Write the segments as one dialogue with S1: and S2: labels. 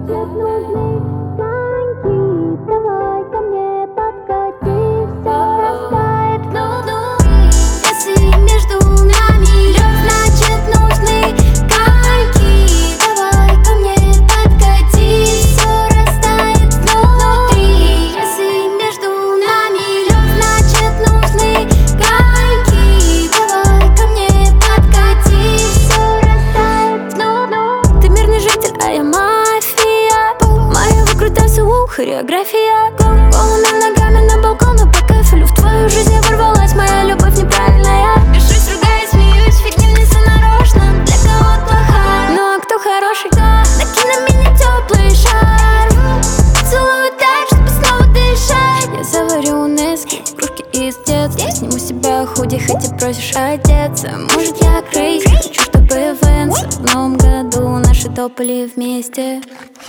S1: значит нужны танки. Давай ко мне подкати, все растает внутри. Если между нами лед, значит нужны танки. Давай ко мне подкати, все растает внутри. Если между нами лед, значит нужны танки. Давай ко мне подкати, все растает внутри. Ты мирный житель, а я мафия. Моя выкрутасы, хореография. Голыми ногами на балкон, и по кайфелю в твою жизнь я ворвалась. Моя любовь неправильная. Бешусь, ругаюсь, смеюсь, фигня не сонарочно. Для кого-то плохая, ну а кто хороший? Накинь на меня теплый шар. Целую так, чтобы снова дышать. Я заварю нески, кружки из детства. Сниму с себя худи, хотя просишь одеться. Может я крейзи, хочу, чтобы Венса в новом году наши топали вместе.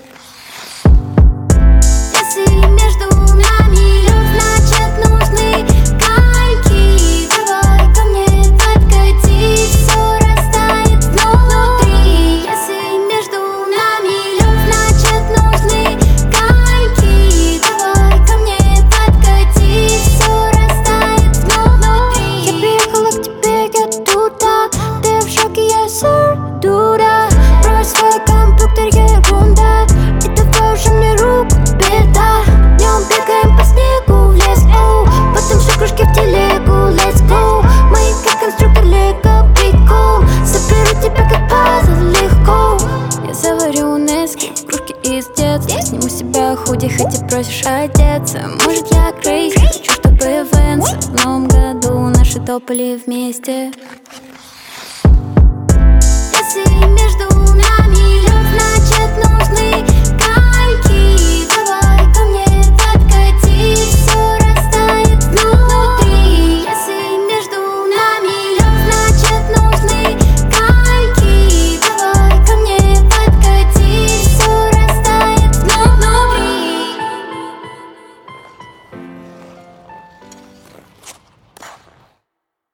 S1: Если между нами лед, значит нужны танки. Давай ко мне подкати, все растает внутри. Если между нами лед, значит нужны танки. Давай ко мне подкати, все растает внутри. Я приехала к тебе, я туда. Ты в шоке, я дура. Брось свой компьютер, я ерунда. И давай уже мне руку, беда. Днем бегаем по снегу в лес, оу. Потом все кружки в телегу, let's go. Мы как конструктор лего, прикол. Соберу тебя как пазл, легко. Я заварю нески, кружки из детства. Сниму с себя худи, хотя просишь одеться. Может я крейзи, хочу, чтобы Венса в новом году наши топали вместе. Если